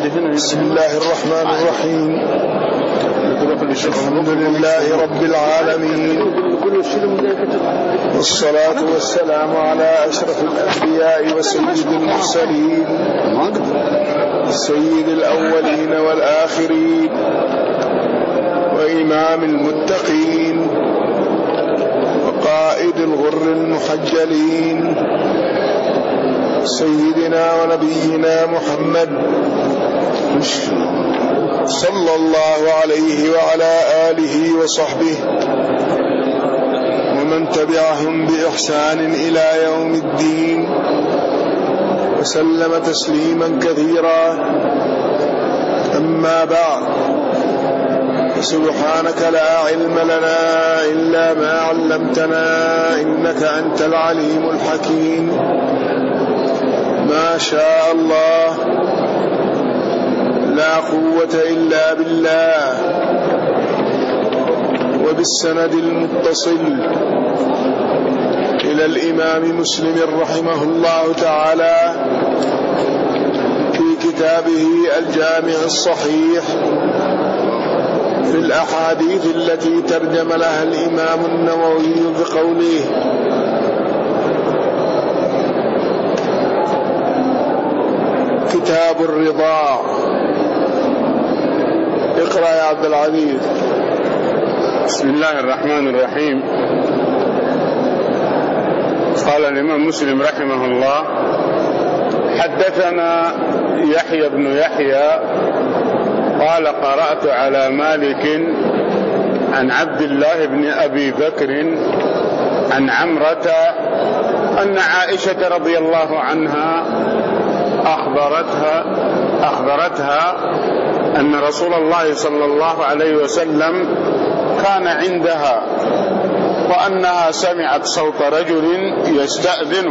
بسم الله الرحمن الرحيم. الحمد لله رب العالمين، والصلاة والسلام على أشرف الأنبياء وسيد المرسلين، سيد الأولين والآخرين، وإمام المتقين، وقائد الغر المحجلين، سيدنا ونبينا محمد صلى الله عليه وعلى آله وصحبه ومن تبعهم بإحسان إلى يوم الدين، وسلم تسليما كثيرا. أما بعد، سبحانك لا علم لنا إلا ما علمتنا، إنك أنت العليم الحكيم. ما شاء الله، لا قوة إلا بالله. وبالسند المتصل إلى الإمام مسلم رحمه الله تعالى في كتابه الجامع الصحيح في الأحاديث التي ترجم لها الإمام النووي بقوله: كتاب الرضاع. اقرأ يا عبد العزيز. بسم الله الرحمن الرحيم. قال الإمام مسلم رحمه الله: حدثنا يحيى بن يحيى قال: قرأت على مالك عن عبد الله بن أبي بكر عن عمرة أن عائشة رضي الله عنها أخبرتها أن رسول الله صلى الله عليه وسلم كان عندها، وأنها سمعت صوت رجل يستأذن،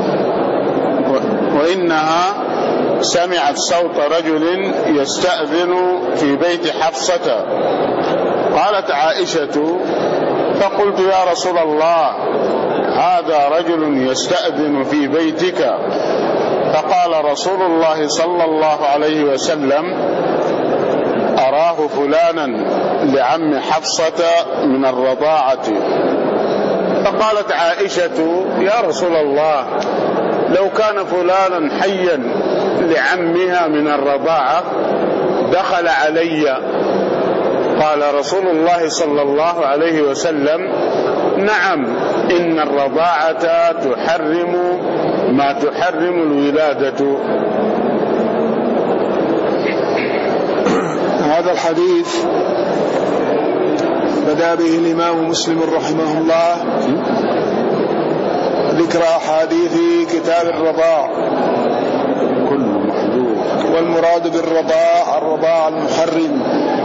وإنها سمعت صوت رجل يستأذن في بيت حفصة. قالت عائشة: فقلت: يا رسول الله، هذا رجل يستأذن في بيتك. فقال رسول الله صلى الله عليه وسلم: أراه فلانا لعم حفصة من الرضاعة. فقالت عائشة: يا رسول الله، لو كان فلانا حيا لعمها من الرضاعة دخل علي. قال رسول الله صلى الله عليه وسلم: نعم، إن الرضاعة تحرم ما تحرم الولادة. هذا الحديث بدأ به الإمام مسلم رحمه الله ذكر أحاديث كتاب الرضاع، والمراد بالرضاع الرضاع المحرم،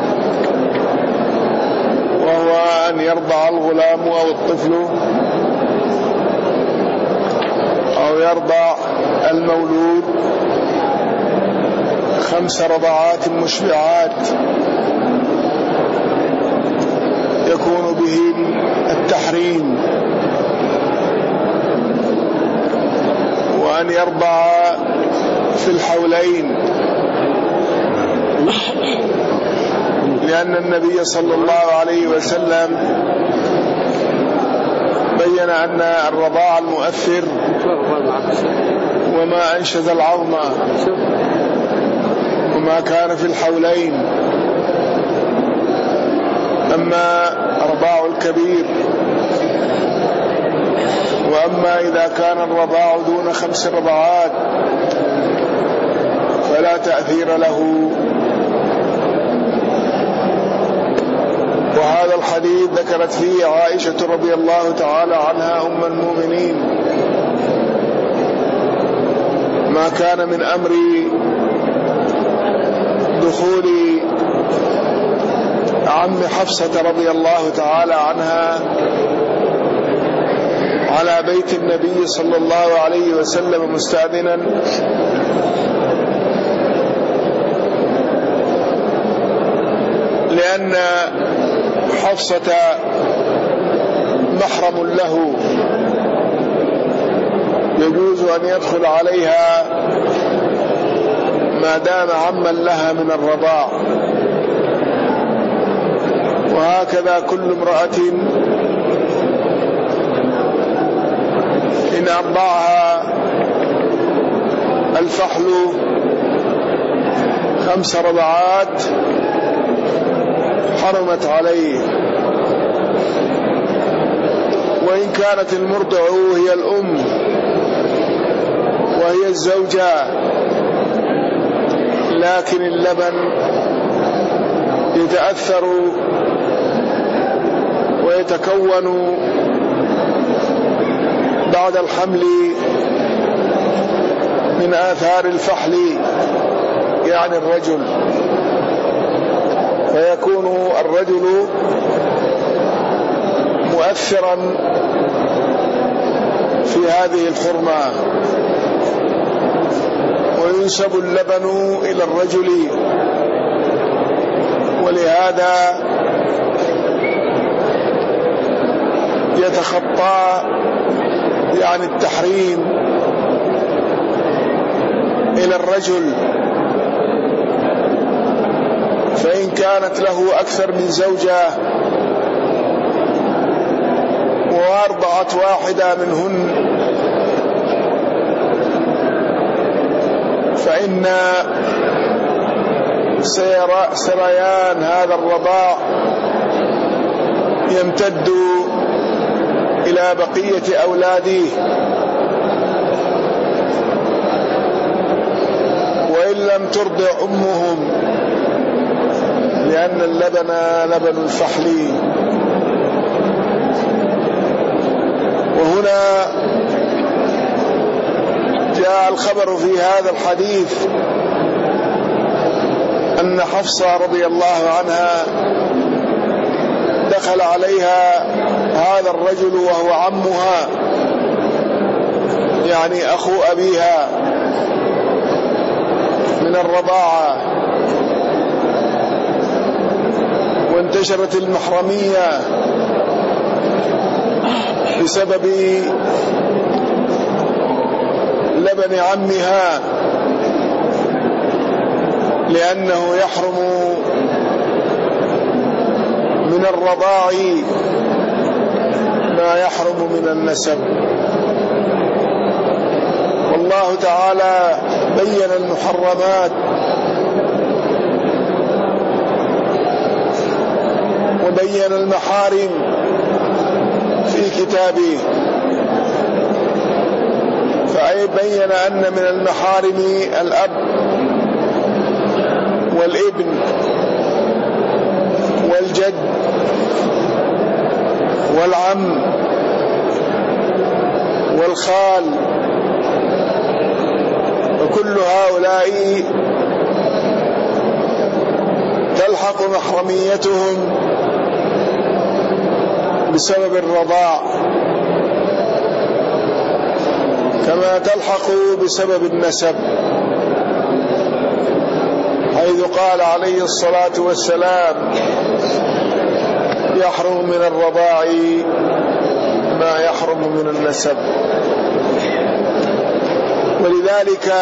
وهو أن يرضع الغلام أو الطفل أو يرضع المولود 5 رضعات مشبعات يكون به التحريم، وأن يرضع في الحولين، لأن النبي صلى الله عليه وسلم بين أن الرضاع المؤثر وما أنشز العظم وما كان في الحولين. أما رضاع الكبير، وأما إذا كان الرضاع دون 5 رضعات فلا تأثير له. وهذا الحديث ذكرت فيه عائشة رضي الله تعالى عنها أم المؤمنين ما كان من أمر دخول عم حفصة رضي الله تعالى عنها على بيت النبي صلى الله عليه وسلم مستأذنا، لأن حفصة محرم له، يجوز أن يدخل عليها ما ما دام عما لها من الرضاع. وهكذا كل امرأة إن أرضعها الفحل 5 رضعات حرمت عليه. وإن كانت المرضع هي الأم وهي الزوجة، لكن اللبن يتأثر ويتكون بعد الحمل من آثار الفحل، يعني الرجل، فيكون الرجل مؤثرا في هذه الحرمة، وينسب اللبن إلى الرجل. ولهذا يتخطى يعني التحريم إلى الرجل، فإن كانت له أكثر من زوجة وأرضعت واحدة منهن فإن سريان هذا الرضاع يمتد إلى بقية أولاده، وإن لم ترضع أمهم، لأن اللبن لبن الفحل. وهنا جاء الخبر في هذا الحديث أن حفصة رضي الله عنها دخل عليها هذا الرجل وهو عمها، يعني أخو أبيها من الرضاعة، وانتشرت المحرمية بسبب لبن عمها، لأنه يحرم من الرضاع ما يحرم من النسب. والله تعالى بين المحرمات وبين المحارم في كتابه، فبين أن من المحارم الأب والابن والجد والعم والخال، وكل هؤلاء تلحق محرميتهم بسبب الرضاع، كما تلحق بسبب النسب، حيث قال عليه الصلاة والسلام: يحرم من الرضاع ما يحرم من النسب. ولذلك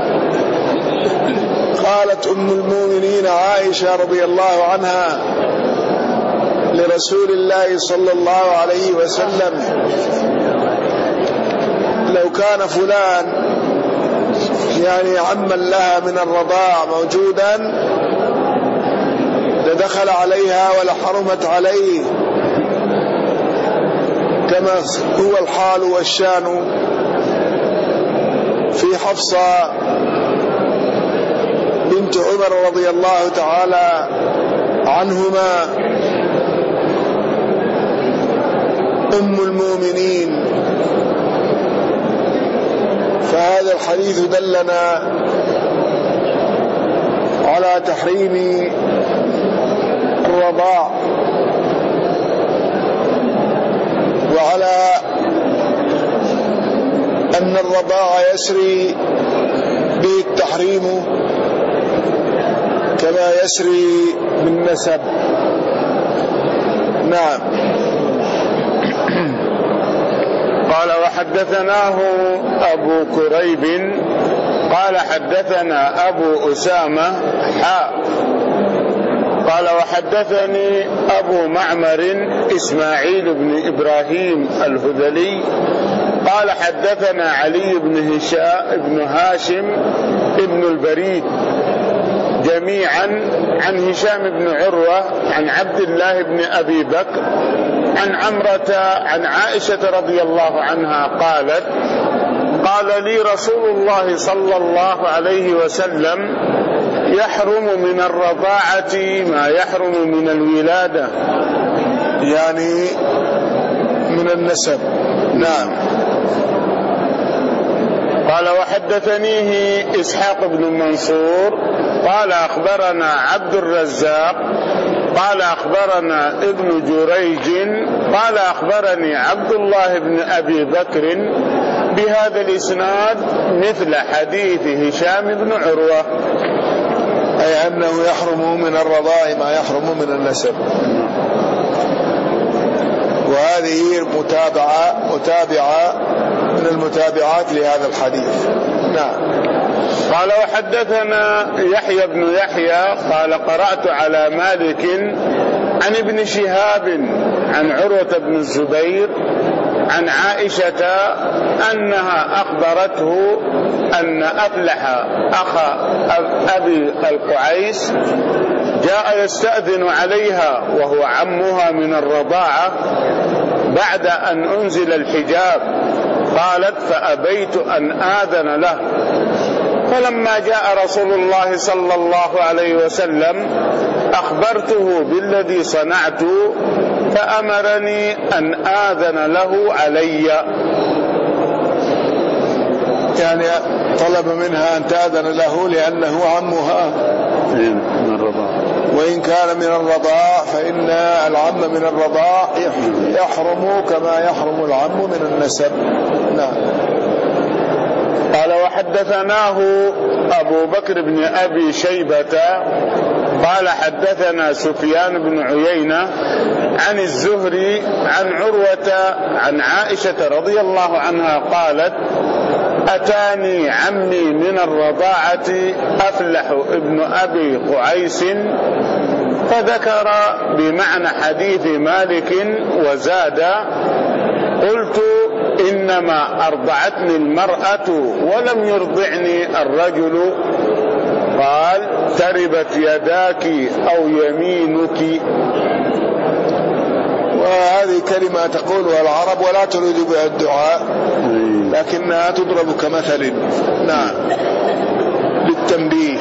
قالت أم المؤمنين عائشة رضي الله عنها لرسول الله صلى الله عليه وسلم: لو كان فلان يعني عما لها من الرضاع موجودا لدخل عليها ولحرمت عليه، كما هو الحال والشان في حفصة بنت عمر رضي الله تعالى عنهما أم المؤمنين. فهذا الحديث دلنا على تحريم الرضاع، وعلى أن الرضاع يسري به التحريم كما يسري بالنسب. نعم. قال: وحدثناه أبو كريب قال حدثنا أبو أسامة قال وحدثني أبو معمر إسماعيل بن إبراهيم الهذلي قال حدثنا علي بن هاشم بن البريد جميعا عن هشام بن عروة عن عبد الله بن أبي بكر عن عمرة عن عائشة رضي الله عنها قالت قال لي رسول الله صلى الله عليه وسلم يحرم من الرضاعة ما يحرم من الولادة، يعني من النسب. نعم. قال وحدثنيه إسحاق بن منصور قال أخبرنا عبد الرزاق قال أخبرنا ابن جريج قال أخبرني عبد الله بن أبي بكر بهذا الإسناد مثل حديث هشام بن عروة، أي أنه يحرم من الرضاع ما يحرم من النسب. وهذه متابعة من المتابعات لهذا الحديث. نعم. قال وحدثنا يحيى بن يحيى قال قرأت على مالك عن ابن شهاب عن عروة بن الزبير عن عائشة أنها أخبرته أن أفلح أخا أبي القعيس جاء يستأذن عليها وهو عمها من الرضاعة بعد أن أنزل الحجاب، قالت فأبيت أن آذن له، فلما جاء رسول الله صلى الله عليه وسلم أخبرته بالذي صنعت فأمرني أن آذن له علي، يعني طلب منها أن تأذن له لأنه عمها من الرضاعة، وإن كان من الرضاع فإن العم من الرضاع يحرم كما يحرم العم من النسب. نعم. قال وحدثناه أبو بكر بن أبي شيبة قال حدثنا سفيان بن عيينة عن الزهري عن عروة عن عائشة رضي الله عنها قالت أتاني عمي من الرضاعة أفلح ابن أبي قعيس فذكر بمعنى حديث مالك وزاد قلت إنما أرضعتني المرأة ولم يرضعني الرجل، قال تربت يداك أو يمينك. وهذه كلمة تقولها العرب ولا تريد بها الدعاء لكنها تضرب كمثل. نعم. للتنبيه.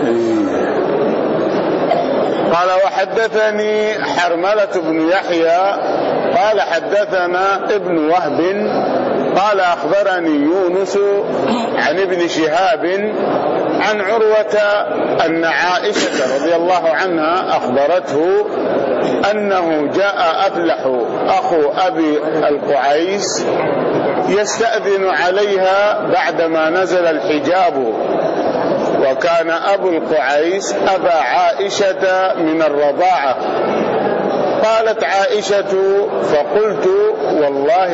قال وحدثني حرملة بن يحيى قال حدثنا ابن وهب قال أخبرني يونس عن ابن شهاب عن عروة أن عائشة رضي الله عنها أخبرته أنه جاء أفلح أخو أبي القعيس يستأذن عليها بعدما نزل الحجاب، وكان أبو القعيس أبا عائشة من الرضاعة. قالت عائشة فقلت والله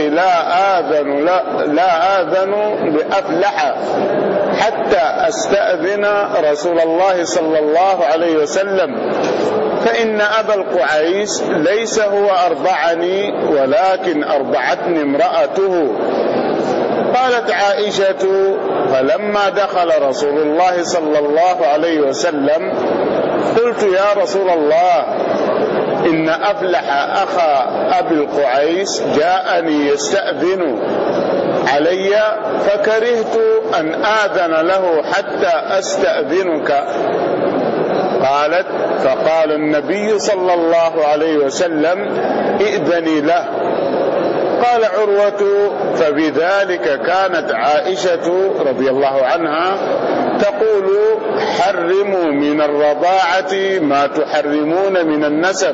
لا آذن لأفلح حتى أستأذن رسول الله صلى الله عليه وسلم، فإن أبا القعيس ليس هو أرضعني ولكن أرضعتني امرأته. قالت عائشة فلما دخل رسول الله صلى الله عليه وسلم قلت يا رسول الله إن أفلح أخا أبي القعيس جاءني يستأذن علي فكرهت أن آذن له حتى أستأذنك. قالت فقال النبي صلى الله عليه وسلم ائذني له. قال عروة فبذلك كانت عائشة رضي الله عنها تقول حرموا من الرضاعة ما تحرمون من النسب،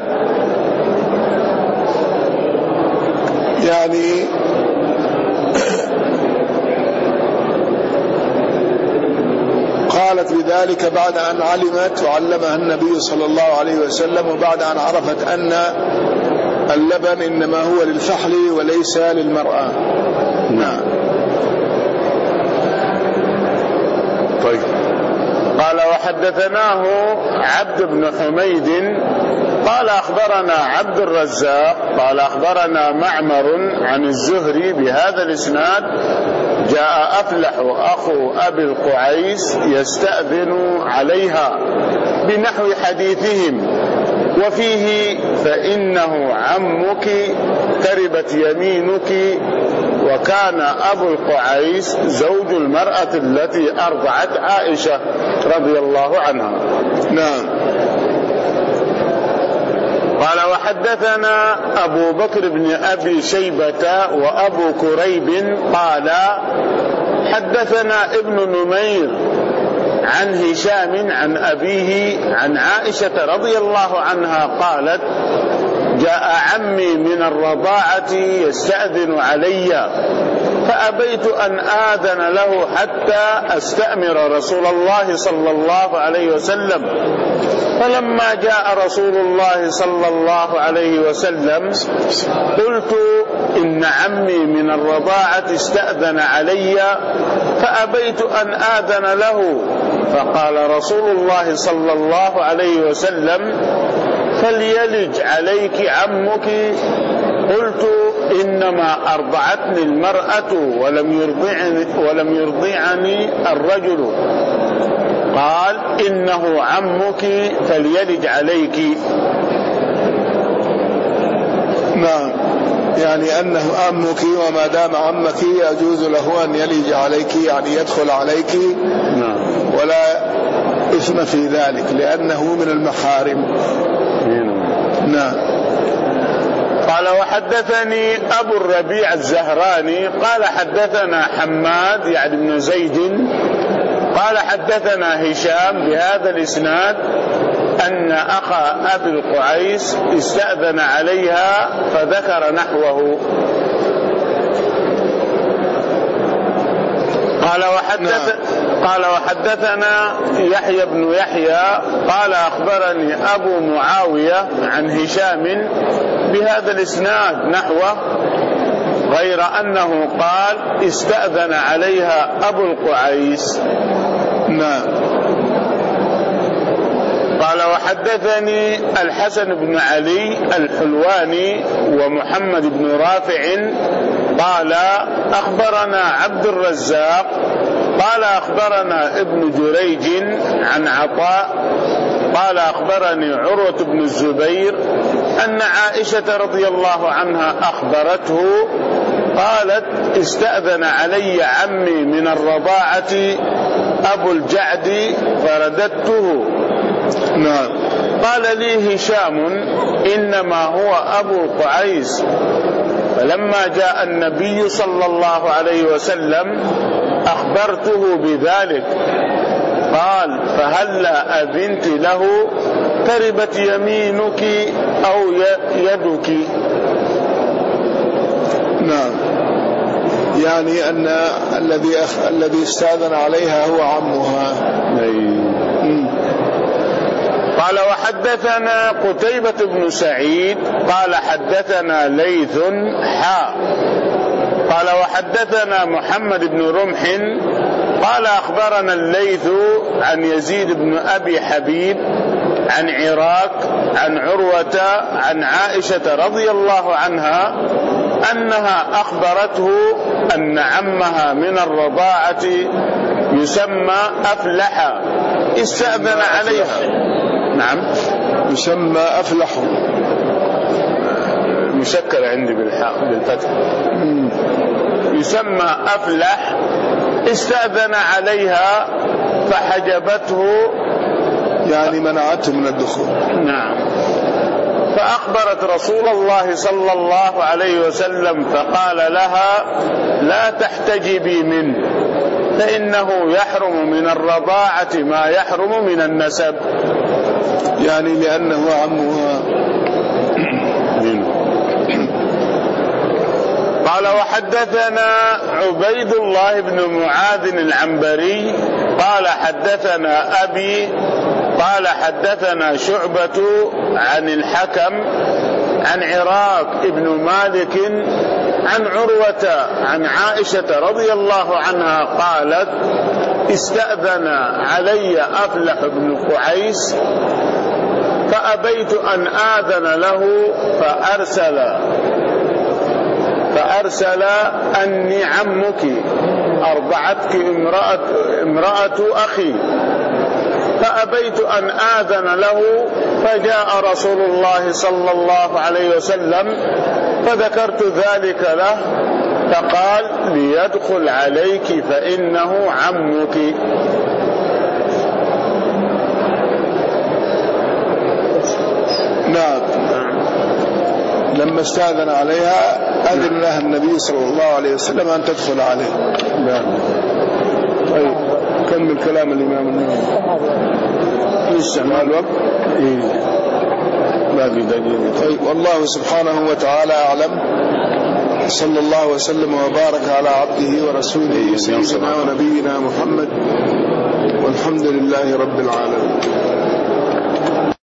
يعني قالت بذلك بعد أن علمت وعلمها النبي صلى الله عليه وسلم وبعد أن عرفت أن اللبن إنما هو للفحل وليس للمرأة. نعم. طيب. قال وحدثناه عبد بن حميد قال أخبرنا عبد الرزاق قال أخبرنا معمر عن الزهري بهذا الإسناد: جاء أفلح أخو أبي القعيس يستأذن عليها بنحو حديثهم، وفيه: فإنه عمك تربت يمينك. وكان أبو القعيس زوج المرأة التي أرضعت عائشة رضي الله عنها. نعم. قال وحدثنا أبو بكر بن أبي شيبة وأبو كريب قال حدثنا ابن نمير عن هشام عن أبيه عن عائشة رضي الله عنها قالت: جاء عمي من الرضاعة يستأذن علي فأبيت أن آذن له حتى أستأمر رسول الله صلى الله عليه وسلم، فلما جاء رسول الله صلى الله عليه وسلم قلت: إن عمي من الرضاعة استأذن علي فأبيت أن آذن له، فقال رسول الله صلى الله عليه وسلم: فليلج عليك عمك. قلت: إنما أرضعتني المرأة ولم يرضعني الرجل. قال: إنه عمك فليلج عليك. نعم، يعني أنه عمك، وما دام عمك يجوز له أن يلج عليك، يعني يدخل عليك. نعم. ولا إثم في ذلك لأنه من المحارم. نعم. قال وحدثني أبو الربيع الزهراني قال حدثنا حماد يعني بن زيد قال حدثنا هشام بهذا الإسناد أن أخا أبي القعيس استأذن عليها فذكر نحوه. قال وحدثنا يحيى بن يحيى قال أخبرني أبو معاوية عن هشام بهذا الإسناد نحوه، غير أنه قال: استأذن عليها أبو القعيس. نعم. قال وحدثني الحسن بن علي الحلواني ومحمد بن رافع قال أخبرنا عبد الرزاق قال أخبرنا ابن جريج عن عطاء قال أخبرني عروة بن الزبير أن عائشة رضي الله عنها أخبرته قالت: استأذن علي عمي من الرضاعة أبو الجعد فرددته. نعم. قال لي هشام: إنما هو أبو القعيس. فلما جاء النبي صلى الله عليه وسلم أخبرته بذلك قال: فهلا أذنت له تربت يمينك أو يدك. نعم، يعني أن الذي استأذن عليها هو عمها. قال وحدثنا قتيبة بن سعيد قال حدثنا ليث قال وحدثنا محمد بن رمح قال أخبرنا الليث عن يزيد بن أبي حبيب عن عراك عن عروة عن عائشة رضي الله عنها أنها أخبرته أن عمها من الرضاعة يسمى أفلح استأذن عليها. نعم، يسمى أفلح، مشكل عندي بالفتح. يسمى أفلح استأذن عليها فحجبته، يعني منعته من الدخول. نعم. فأخبرت رسول الله صلى الله عليه وسلم فقال لها: لا تحتجبي منه فإنه يحرم من الرضاعة ما يحرم من النسب، يعني لأنه عمها. قال وحدثنا عبيد الله بن معاذ العنبري قال حدثنا أبي قال حدثنا شعبة عن الحكم عن عراك ابن مالك عن عروة عن عائشة رضي الله عنها قالت: استأذن علي أفلح بن قعيس فأبيت أن آذن له فأرسل أني عمك أرضعتك امرأة أخي، فأبيت أن آذن له، فجاء رسول الله صلى الله عليه وسلم فذكرت ذلك له، فقال ليدخل عليك فإنه عمك. نعم. لما استأذن عليها أذن لها النبي صلى الله عليه وسلم أن تدخل عليه. نعم. طيب كمل كلام الإمام النووي. لسه الوقت. طيب والله سبحانه وتعالى أعلم. صلى الله وسلم وبارك على عبده ورسوله سيدنا ونبينا محمد، والحمد لله رب العالمين.